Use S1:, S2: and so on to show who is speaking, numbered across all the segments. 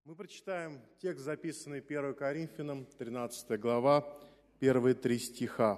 S1: Мы прочитаем текст, записанный 1 Коринфянам, 13 глава, первые 3 стиха.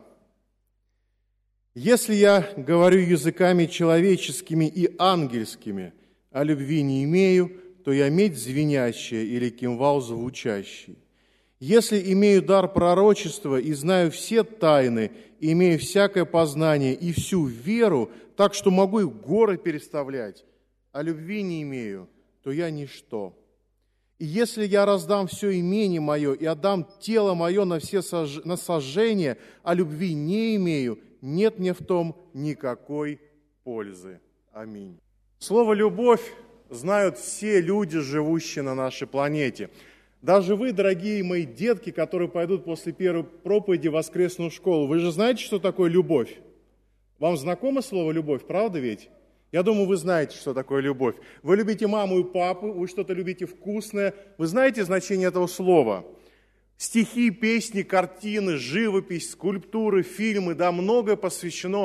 S1: «Если я говорю языками человеческими и ангельскими, а любви не имею, то я медь звенящая или кимвал звучащий. Если имею дар пророчества и знаю все тайны, и имею всякое познание и всю веру, так что могу и горы переставлять, а любви не имею, то я ничто. И если я раздам все имение мое и отдам тело мое на сожжение, а любви не имею, нет мне в том никакой пользы». Аминь. Слово «любовь» знают все люди, живущие на нашей планете. Даже вы, дорогие мои детки, которые пойдут после первой проповеди в воскресную школу, вы же знаете, что такое любовь? Вам знакомо слово «любовь», правда ведь? Я думаю, вы знаете, что такое любовь. Вы любите маму и папу, вы что-то любите вкусное. Вы знаете значение этого слова? Стихи, песни, картины, живопись, скульптуры, фильмы, да, многое посвящено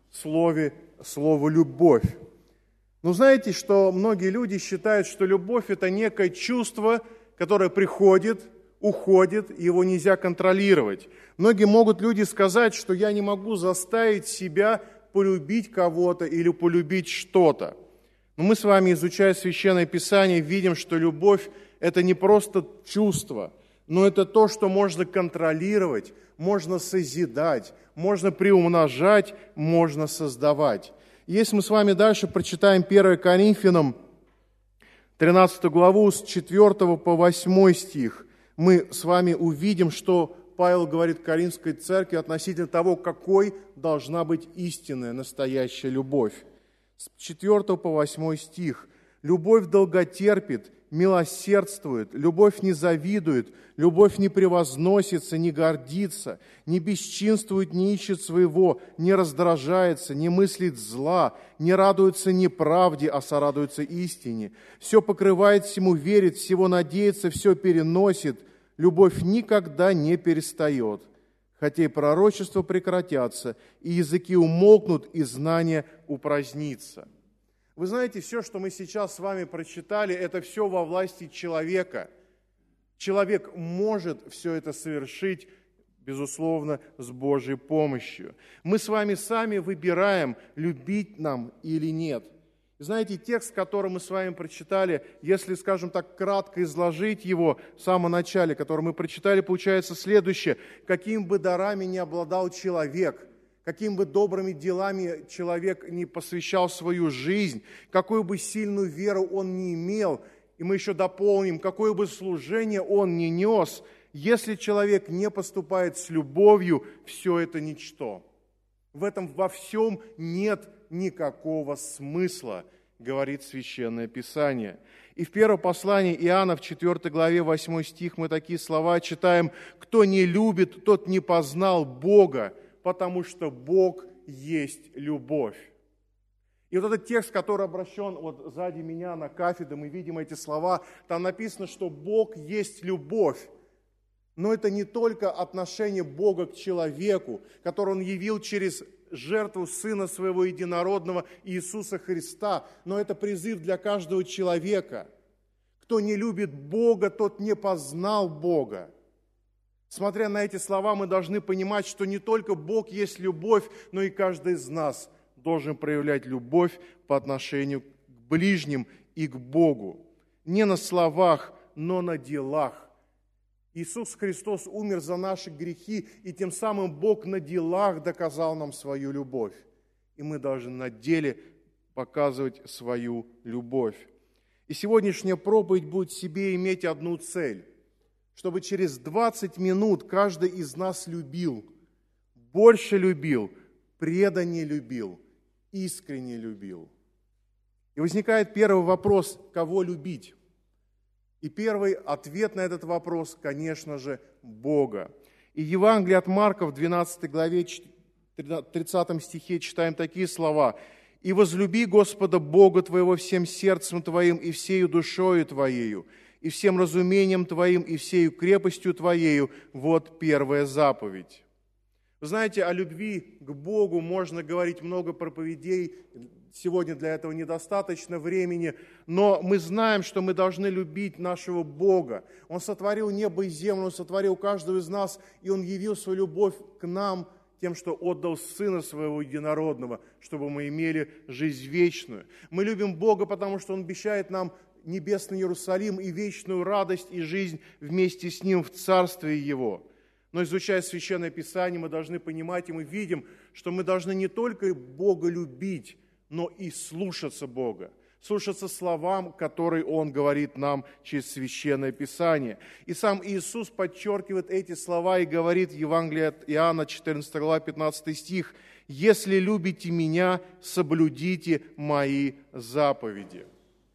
S1: слову «любовь». Но знаете, что многие люди считают, что любовь – это некое чувство, которое приходит, уходит, и его нельзя контролировать. Многие люди сказать, что я не могу заставить себя полюбить кого-то или полюбить что-то. Но мы с вами, изучая Священное Писание, видим, что любовь – это не просто чувство, но это то, что можно контролировать, можно созидать, можно приумножать, можно создавать. Если мы с вами дальше прочитаем 1 Коринфянам, 13 главу, с 4 по 8 стих, мы с вами увидим, что Павел говорит Коринфской церкви относительно того, какой должна быть истинная, настоящая любовь. С 4 по 8 стих. «Любовь долготерпит, милосердствует, любовь не завидует, любовь не превозносится, не гордится, не бесчинствует, не ищет своего, не раздражается, не мыслит зла, не радуется неправде, а сорадуется истине. Все покрывает, всему верит, всего надеется, все переносит. Любовь никогда не перестает, хотя и пророчества прекратятся, и языки умолкнут, и знание упразднится». Вы знаете, все, что мы сейчас с вами прочитали, это все во власти человека. Человек может все это совершить, безусловно, с Божьей помощью. Мы с вами сами выбираем, любить нам или нет. Знаете, текст, который мы с вами прочитали, если, скажем так, кратко изложить его в самом начале, который мы прочитали, получается следующее. Каким бы дарами ни обладал человек, какими бы добрыми делами человек не посвящал свою жизнь, какую бы сильную веру он не имел, и мы еще дополним, какое бы служение он ни нес, если человек не поступает с любовью, все это ничто. В этом во всем нет никакого смысла, говорит Священное Писание. И в первом послании Иоанна, в 4 главе, 8 стих, мы такие слова читаем: «Кто не любит, тот не познал Бога, потому что Бог есть любовь». И вот этот текст, который обращен вот сзади меня на кафедре, мы видим эти слова, там написано, что Бог есть любовь. Но это не только отношение Бога к человеку, которое Он явил через жертву Сына Своего Единородного Иисуса Христа, но это призыв для каждого человека. Кто не любит Бога, тот не познал Бога. Смотря на эти слова, мы должны понимать, что не только Бог есть любовь, но и каждый из нас должен проявлять любовь по отношению к ближним и к Богу. Не на словах, но на делах. Иисус Христос умер за наши грехи, и тем самым Бог на делах доказал нам свою любовь. И мы должны на деле показывать свою любовь. И сегодняшняя проповедь будет в себе иметь одну цель: чтобы через 20 минут каждый из нас любил, больше любил, преданнее любил, искренне любил. И возникает первый вопрос: кого любить? И первый ответ на этот вопрос, конечно же, Бога. И в Евангелии от Марка в 12 главе 30 стихе читаем такие слова: «И возлюби Господа Бога твоего всем сердцем твоим и всею душою твоею, и всем разумением твоим, и всею крепостью твоею». Вот первая заповедь. Вы знаете, о любви к Богу можно говорить много проповедей, сегодня для этого недостаточно времени, но мы знаем, что мы должны любить нашего Бога. Он сотворил небо и землю, Он сотворил каждого из нас, и Он явил свою любовь к нам тем, что отдал Сына Своего Единородного, чтобы мы имели жизнь вечную. Мы любим Бога, потому что Он обещает нам небесный Иерусалим и вечную радость и жизнь вместе с Ним в Царстве Его. Но изучая Священное Писание, мы должны понимать, и мы видим, что мы должны не только Бога любить, но и слушаться Бога, слушаться словам, которые Он говорит нам через Священное Писание. И сам Иисус подчеркивает эти слова и говорит в Евангелии от Иоанна, 14 глава, 15 стих: «Если любите Меня, соблюдите Мои заповеди».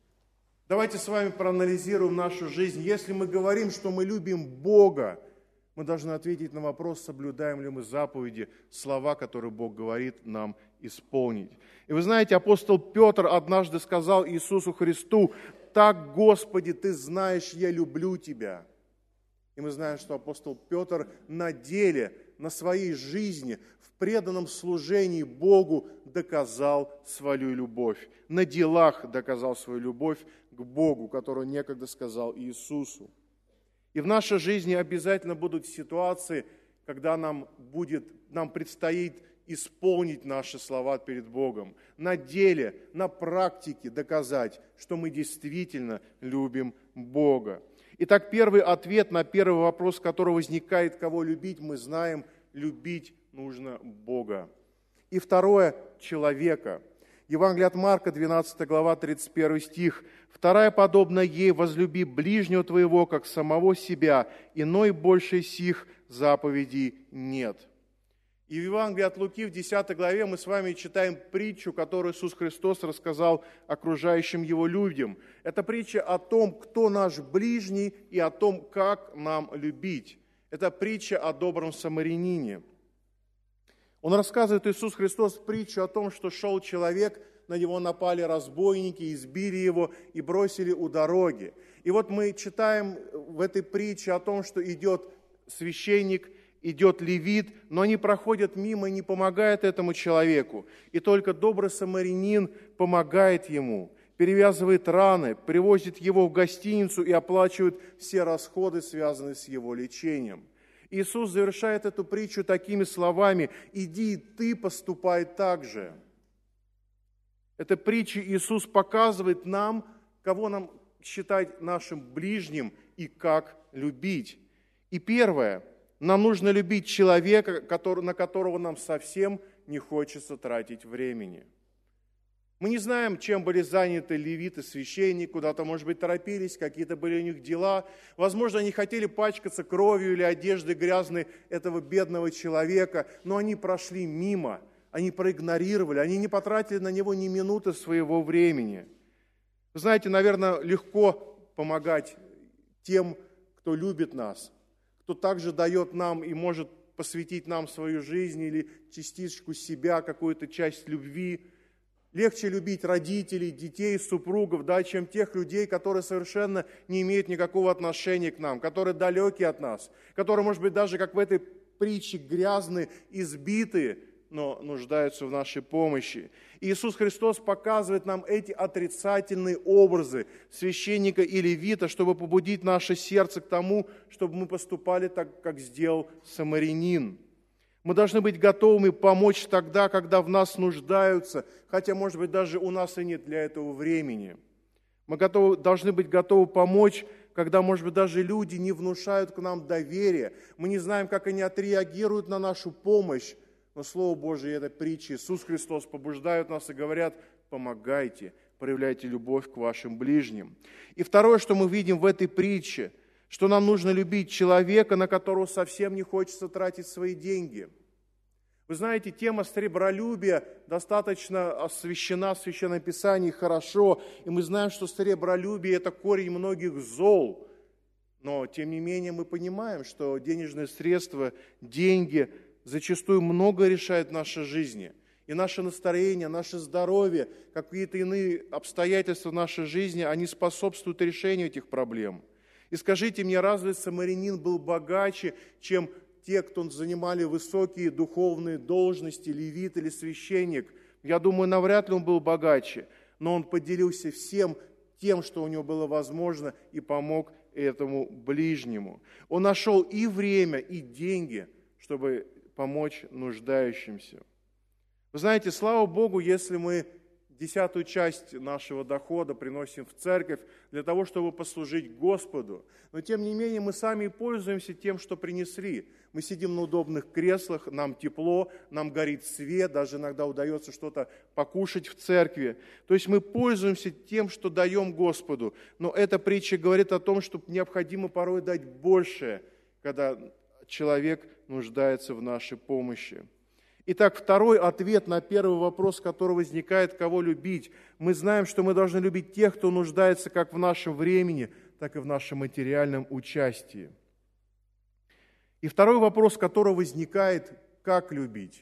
S1: Давайте с вами проанализируем нашу жизнь. Если мы говорим, что мы любим Бога, мы должны ответить на вопрос, соблюдаем ли мы заповеди, слова, которые Бог говорит нам исполнить. И вы знаете, апостол Петр однажды сказал Иисусу Христу: «Так, Господи, Ты знаешь, я люблю Тебя». И мы знаем, что апостол Петр на деле, на своей жизни, в преданном служении Богу доказал свою любовь. На делах доказал свою любовь к Богу, которую некогда сказал Иисусу. И в нашей жизни обязательно будут ситуации, когда нам предстоит исполнить наши слова перед Богом. На деле, на практике доказать, что мы действительно любим Бога. Итак, первый ответ на первый вопрос, который возникает, кого любить, мы знаем, любить нужно Бога. И второе – человека. Евангелие от Марка, 12 глава, 31 стих. «Вторая подобна ей: возлюби ближнего твоего, как самого себя, иной больше сих заповедей нет». И в Евангелии от Луки, в 10 главе, мы с вами читаем притчу, которую Иисус Христос рассказал окружающим Его людям. Это притча о том, кто наш ближний, и о том, как нам любить. Это притча о добром самарянине. Он рассказывает, Иисус Христос, притчу о том, что шел человек, на него напали разбойники, избили его и бросили у дороги. И вот мы читаем в этой притче о том, что идет священник, идет левит, но они проходят мимо и не помогают этому человеку. И только добрый самарянин помогает ему, перевязывает раны, привозит его в гостиницу и оплачивает все расходы, связанные с его лечением. Иисус завершает эту притчу такими словами: «Иди, и ты поступай так же». Эта притча Иисус показывает нам, кого нам считать нашим ближним и как любить. И первое, нам нужно любить человека, на которого нам совсем не хочется тратить времени. Мы не знаем, чем были заняты левиты, священник, куда-то, может быть, торопились, какие-то были у них дела. Возможно, они хотели пачкаться кровью или одеждой грязной этого бедного человека, но они прошли мимо, они проигнорировали, они не потратили на него ни минуты своего времени. Вы знаете, наверное, легко помогать тем, кто любит нас, кто также дает нам и может посвятить нам свою жизнь или частичку себя, какую-то часть любви. Легче любить родителей, детей, супругов, да, чем тех людей, которые совершенно не имеют никакого отношения к нам, которые далеки от нас, которые, может быть, даже, как в этой притче, грязные, избитые, но нуждаются в нашей помощи. И Иисус Христос показывает нам эти отрицательные образы священника и левита, чтобы побудить наше сердце к тому, чтобы мы поступали так, как сделал самарянин. Мы должны быть готовыми помочь тогда, когда в нас нуждаются, хотя, может быть, даже у нас и нет для этого времени. Мы должны быть готовы помочь, когда, может быть, даже люди не внушают к нам доверия. Мы не знаем, как они отреагируют на нашу помощь. Но Слово Божие, эта притча, Иисус Христос побуждают нас и говорят: помогайте, проявляйте любовь к вашим ближним. И второе, что мы видим в этой притче, что нам нужно любить человека, на которого совсем не хочется тратить свои деньги. Вы знаете, тема сребролюбия достаточно освящена в Священном Писании хорошо, и мы знаем, что сребролюбие – это корень многих зол. Но, тем не менее, мы понимаем, что денежные средства, деньги зачастую много решают в нашей жизни. И наше настроение, наше здоровье, какие-то иные обстоятельства в нашей жизни, они способствуют решению этих проблем. И скажите мне, разве самарянин был богаче, чем те, кто занимали высокие духовные должности, левит или священник? Я думаю, навряд ли он был богаче, но он поделился всем тем, что у него было возможно, и помог этому ближнему. Он нашел и время, и деньги, чтобы помочь нуждающимся. Вы знаете, слава Богу, если мы 10-ю часть нашего дохода приносим в церковь для того, чтобы послужить Господу. Но тем не менее мы сами пользуемся тем, что принесли. Мы сидим на удобных креслах, нам тепло, нам горит свет, даже иногда удается что-то покушать в церкви. То есть мы пользуемся тем, что даем Господу. Но эта притча говорит о том, что необходимо порой дать больше, когда человек нуждается в нашей помощи. Итак, второй ответ на первый вопрос, который возникает, кого любить. Мы знаем, что мы должны любить тех, кто нуждается как в нашем времени, так и в нашем материальном участии. И второй вопрос, который возникает, как любить.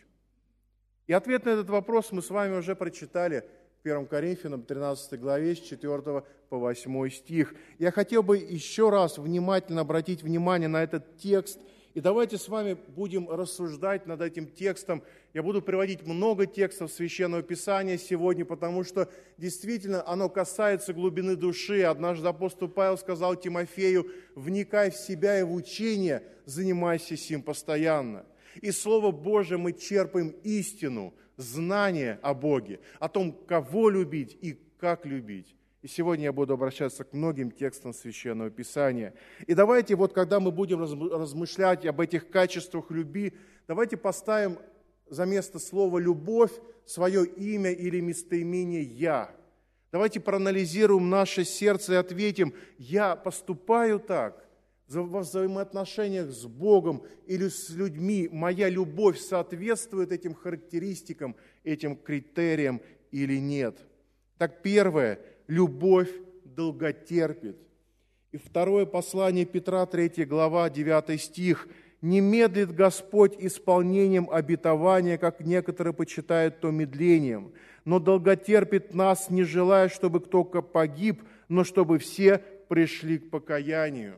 S1: И ответ на этот вопрос мы с вами уже прочитали в 1 Коринфянам 13 главе с 4 по 8 стих. Я хотел бы еще раз внимательно обратить внимание на этот текст. И давайте с вами будем рассуждать над этим текстом. Я буду приводить много текстов Священного Писания сегодня, потому что действительно оно касается глубины души. Однажды апостол Павел сказал Тимофею: «Вникай в себя и в учение, занимайся сим постоянно». Из Слова Божия мы черпаем истину, знание о Боге, о том, кого любить и как любить. И сегодня я буду обращаться к многим текстам Священного Писания. И давайте, когда мы будем размышлять об этих качествах любви, давайте поставим за место слова «любовь» свое имя или местоимение «я». Давайте проанализируем наше сердце и ответим: «Я поступаю так во взаимоотношениях с Богом или с людьми, моя любовь соответствует этим характеристикам, этим критериям или нет». Так, первое – любовь долготерпит. И второе послание Петра, 3 глава, 9 стих. «Не медлит Господь исполнением обетования, как некоторые почитают то медлением, но долготерпит нас, не желая, чтобы кто погиб, но чтобы все пришли к покаянию».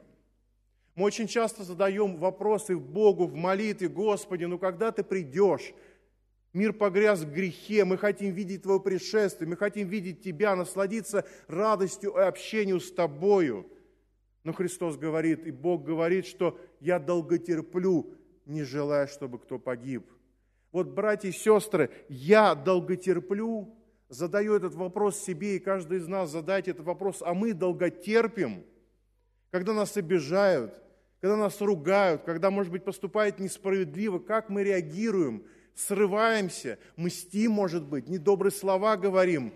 S1: Мы очень часто задаем вопросы Богу в молитве: «Господи, когда Ты придешь? Мир погряз в грехе, мы хотим видеть Твое пришествие, мы хотим видеть Тебя, насладиться радостью и общением с Тобою». Но Христос говорит, и Бог говорит, что «я долготерплю, не желая, чтобы кто погиб». Вот, братья и сестры, «я долготерплю», задаю этот вопрос себе, и каждый из нас задайте этот вопрос: а мы долготерпим, когда нас обижают, когда нас ругают, когда, может быть, поступают несправедливо, как мы реагируем? Срываемся, мстим, может быть, недобрые слова говорим,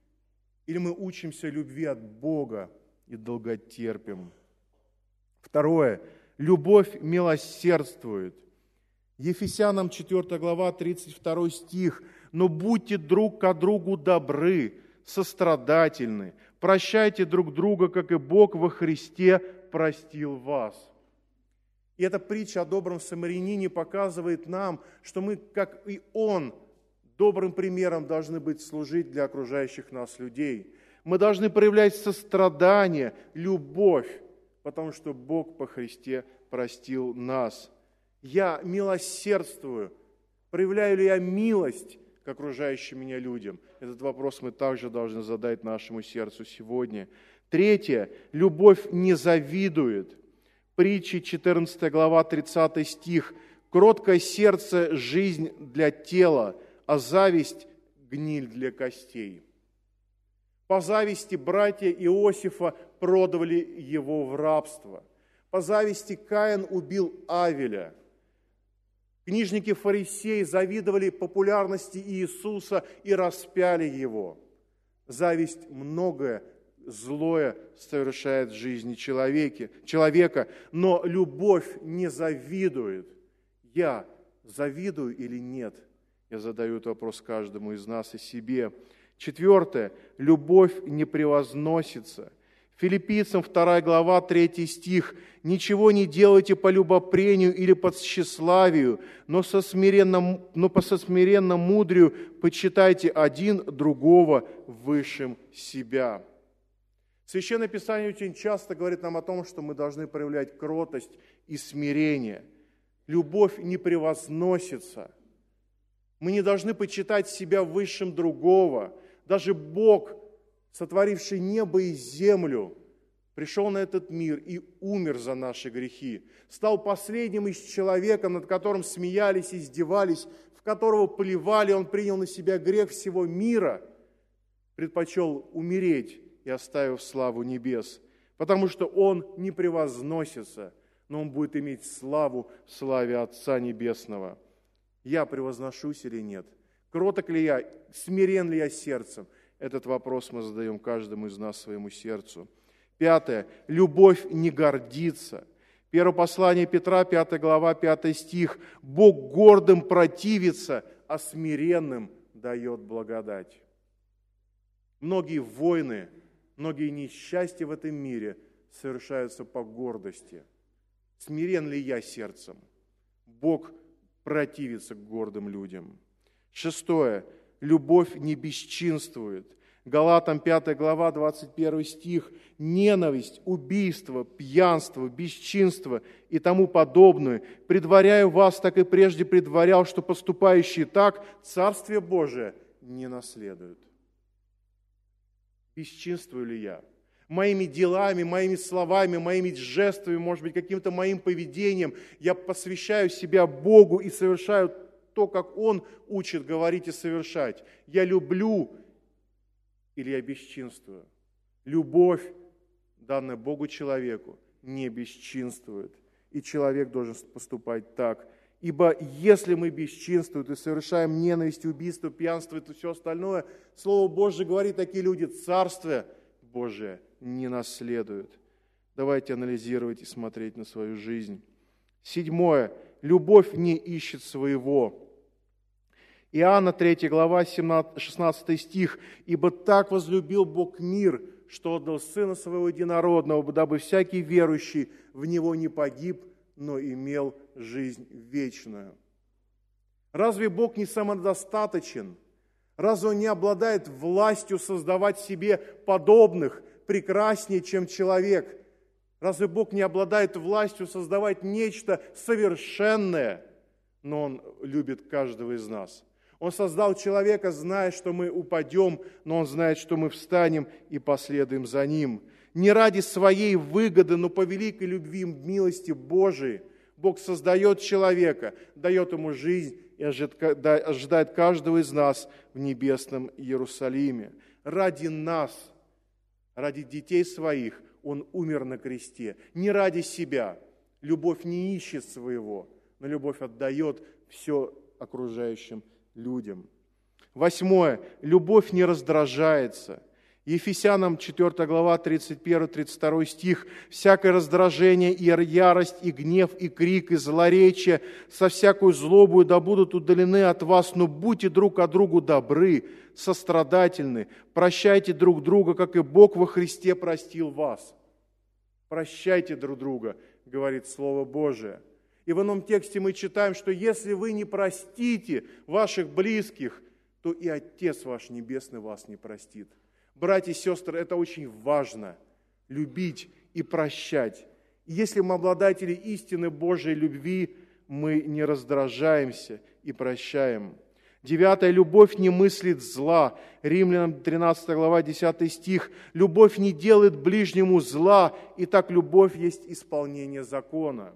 S1: или мы учимся любви от Бога и долготерпим. Второе. Любовь милосердствует. Ефесянам 4 глава, 32 стих. «Но будьте друг ко другу добры, сострадательны, прощайте друг друга, как и Бог во Христе простил вас». И эта притча о добром самарянине показывает нам, что мы, как и он, добрым примером должны быть служить для окружающих нас людей. Мы должны проявлять сострадание, любовь, потому что Бог по Христе простил нас. Я милосердствую. Проявляю ли я милость к окружающим меня людям? Этот вопрос мы также должны задать нашему сердцу сегодня. Третье. Любовь не завидует. Притчи, 14 глава, 30 стих. «Кроткое сердце – жизнь для тела, а зависть – гниль для костей». По зависти братья Иосифа продали его в рабство. По зависти Каин убил Авеля. Книжники-фарисеи завидовали популярности Иисуса и распяли его. Зависть многое злое совершает в жизни человека, но любовь не завидует. Я завидую или нет? Я задаю этот вопрос каждому из нас и себе. Четвертое. Любовь не превозносится. Филиппийцам 2 глава, 3 стих. «Ничего не делайте по любопрению или по тщеславию, но по смиренному мудрию почитайте один другого высшим себя». Священное Писание очень часто говорит нам о том, что мы должны проявлять кротость и смирение. Любовь не превозносится. Мы не должны почитать себя высшим другого. Даже Бог, сотворивший небо и землю, пришел на этот мир и умер за наши грехи. Стал последним из человека, над которым смеялись, издевались, в которого плевали. Он принял на себя грех всего мира, предпочел умереть и оставив славу небес. Потому что Он не превозносится, но Он будет иметь славу в славе Отца Небесного. Я превозношусь или нет? Кроток ли я? Смирен ли я сердцем? Этот вопрос мы задаем каждому из нас своему сердцу. 5. Любовь не гордится. Первое послание Петра, 5 глава, 5 стих. Бог гордым противится, а смиренным дает благодать. Многие войны, многие несчастья в этом мире совершаются по гордости. Смирен ли я сердцем? Бог противится к гордым людям. 6. Любовь не бесчинствует. Галатам 5 глава, 21 стих. Ненависть, убийство, пьянство, бесчинство и тому подобное. Предваряю вас, так и прежде предварял, что поступающие так Царствие Божие не наследуют. Бесчинствую ли я? Моими делами, моими словами, моими жестами, может быть, каким-то моим поведением я посвящаю себя Богу и совершаю то, как Он учит говорить и совершать. Я люблю или я бесчинствую? Любовь, данная Богу человеку, не бесчинствует. И человек должен поступать так. Ибо если мы бесчинствуем и совершаем ненависть, убийство, пьянство и все остальное, Слово Божие говорит, такие люди Царствие Божие не наследуют. Давайте анализировать и смотреть на свою жизнь. 7. Любовь не ищет своего. Иоанна 3 глава, 16 стих. «Ибо так возлюбил Бог мир, что отдал Сына Своего Единородного, дабы всякий верующий в Него не погиб, но имел жизнь вечную». Разве Бог не самодостаточен? Разве Он не обладает властью создавать себе подобных, прекраснее, чем человек? Разве Бог не обладает властью создавать нечто совершенное? Но Он любит каждого из нас. Он создал человека, зная, что мы упадем, но Он знает, что мы встанем и последуем за Ним. Не ради своей выгоды, но по великой любви и милости Божией Бог создает человека, дает ему жизнь и ожидает каждого из нас в небесном Иерусалиме. Ради нас, ради детей своих Он умер на кресте. Не ради себя. Любовь не ищет своего, но любовь отдает все окружающим людям. 8. Любовь не раздражается. Ефесянам 4 глава, 31-32 стих. «Всякое раздражение, и ярость, и гнев, и крик, и злоречие, со всякой злобою да будут удалены от вас, но будьте друг от другу добры, сострадательны, прощайте друг друга, как и Бог во Христе простил вас». Прощайте друг друга, говорит Слово Божие. И в ином тексте мы читаем, что если вы не простите ваших близких, то и Отец ваш Небесный вас не простит. Братья и сестры, это очень важно – любить и прощать. И если мы обладатели истины Божьей любви, мы не раздражаемся и прощаем. 9. Любовь не мыслит зла. Римлянам 13 глава, 10 стих. Любовь не делает ближнему зла, и так любовь есть исполнение закона.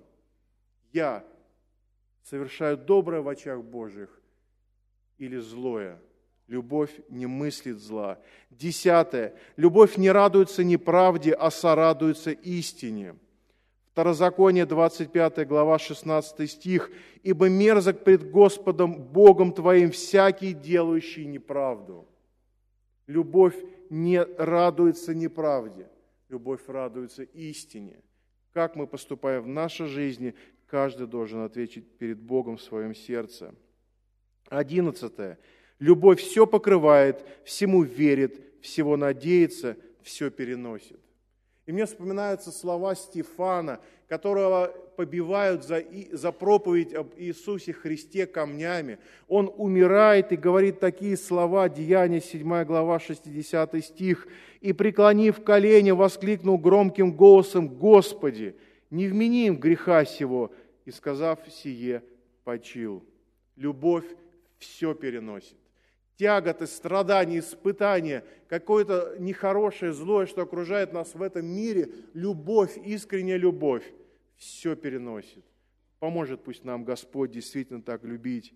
S1: Я совершаю доброе в очах Божьих или злое? Любовь не мыслит зла. 10. Любовь не радуется неправде, а сорадуется истине. Второзаконие, 25 глава, 16 стих. «Ибо мерзок пред Господом Богом твоим всякий, делающий неправду». Любовь не радуется неправде, любовь радуется истине. Как мы поступаем в нашей жизни, каждый должен ответить перед Богом в своем сердце. 11. Любовь все покрывает, всему верит, всего надеется, все переносит. И мне вспоминаются слова Стефана, которого побивают за проповедь об Иисусе Христе камнями. Он умирает и говорит такие слова, Деяния 7 глава, 60 стих. «И, преклонив колени, воскликнул громким голосом: Господи, не вмени им греха сего, и, сказав сие, почил». Любовь все переносит. Тяготы, страдания, испытания, какое-то нехорошее, злое, что окружает нас в этом мире, любовь, искренняя любовь, все переносит. Поможет пусть нам Господь действительно так любить.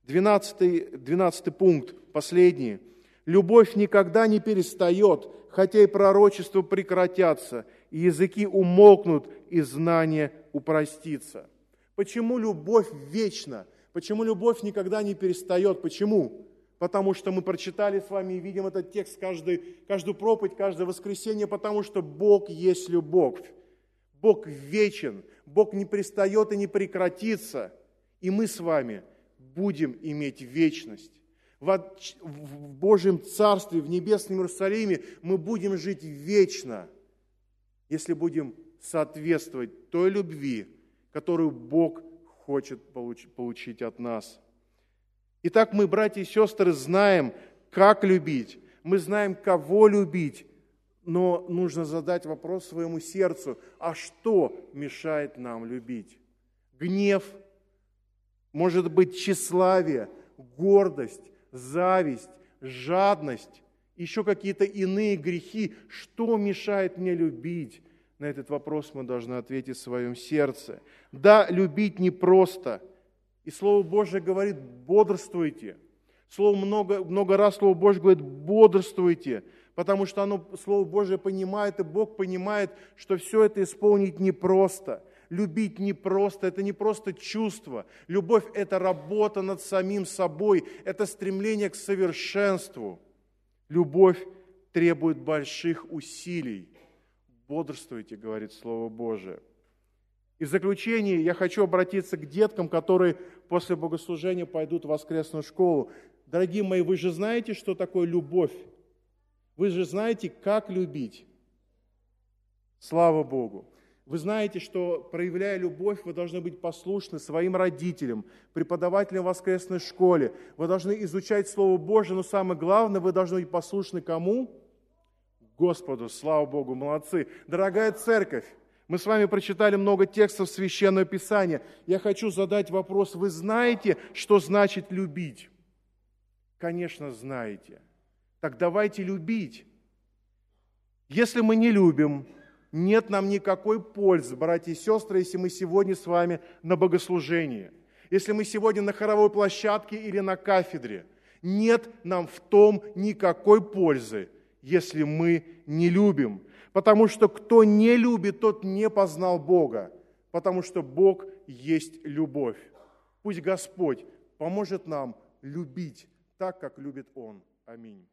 S1: 12 пункт, последний. Любовь никогда не перестает, хотя и пророчества прекратятся, и языки умолкнут, и знание упростится. Почему любовь вечна? Почему любовь никогда не перестает? Почему? Потому что мы прочитали с вами и видим этот текст каждую проповедь, каждое воскресенье, потому что Бог есть любовь. Бог вечен, Бог не перестает и не прекратится, и мы с вами будем иметь вечность. В Божьем Царстве, в Небесном Иерусалиме мы будем жить вечно, если будем соответствовать той любви, которую Бог хочет получить от нас. Итак, мы, братья и сестры, знаем, как любить, мы знаем, кого любить, но нужно задать вопрос своему сердцу, а что мешает нам любить? Гнев, может быть, тщеславие, гордость, зависть, жадность, еще какие-то иные грехи. Что мешает мне любить? На этот вопрос мы должны ответить в своем сердце. Да, любить непросто. И Слово Божие говорит, бодрствуйте. Много раз Слово Божие говорит, бодрствуйте, потому что Слово Божие понимает, и Бог понимает, что все это исполнить непросто. Любить непросто, это не просто чувство. Любовь – это работа над самим собой, это стремление к совершенству. Любовь требует больших усилий. Бодрствуйте, говорит Слово Божие. И в заключение я хочу обратиться к деткам, которые после богослужения пойдут в воскресную школу. Дорогие мои, вы же знаете, что такое любовь? Вы же знаете, как любить? Слава Богу! Вы знаете, что, проявляя любовь, вы должны быть послушны своим родителям, преподавателям в воскресной школе. Вы должны изучать Слово Божие, но самое главное, вы должны быть послушны кому? Господу. Слава Богу, молодцы. Дорогая церковь, мы с вами прочитали много текстов Священного Писания. Я хочу задать вопрос. Вы знаете, что значит любить? Конечно, знаете. Так давайте любить. Если мы не любим, нет нам никакой пользы, братья и сестры, если мы сегодня с вами на богослужении, если мы сегодня на хоровой площадке или на кафедре. Нет нам в том никакой пользы, если мы не любим. Потому что кто не любит, тот не познал Бога, потому что Бог есть любовь. Пусть Господь поможет нам любить так, как любит Он. Аминь.